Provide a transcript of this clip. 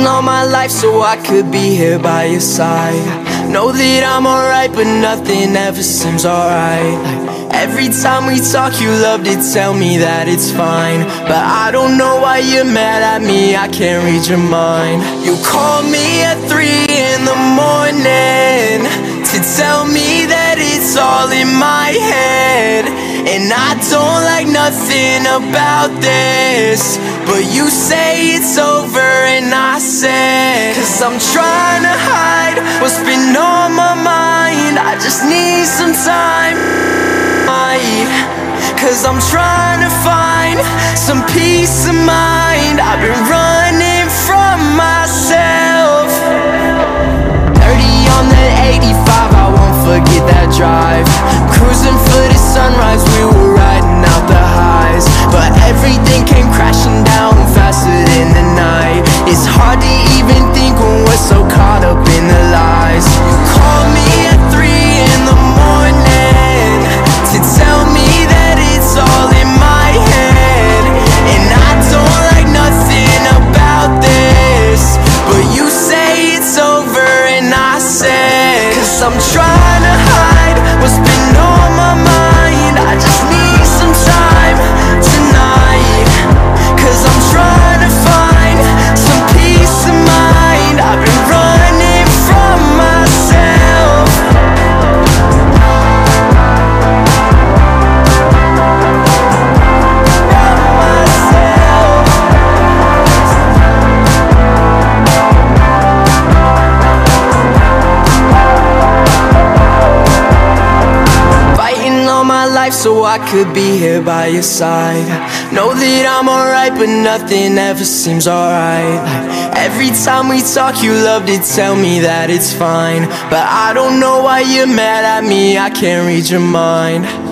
Fighting all my life so I could be here by your side. Know that I'm alright, but nothing ever seems alright. Every time we talk you love to tell me that it's fine, but I don't know why you're mad at me, I can't read your mind. You call me at 3 in the morning to tell me that it's all in my head, and I don't like nothing about this, but you say it's over and I said, cause I'm trying to hide what's been on my mind. I just need some time, cause I'm trying to find some peace of mind. I've been running from myself. 30 on the 85, I won't forget that drive. Cruising for the sunrise, we were riding out the highs, but everything came crashing down faster than the night. It's hard to even think when we're so caught up in the lies. You call me at 3 in the morning to tell me that it's all in my head, and I don't like nothing about this, but you say it's over and I said, cause I'm trying to hide what's been on my mind. I just need some time tonight, cause I'm trying to find some peace of mind. I've been running from myself. Fighting all my life so I could be here by your side. Know that I'm alright, but nothing ever seems alright. Every time we talk you love to tell me that it's fine, but I don't know why you're mad at me, I can't read your mind.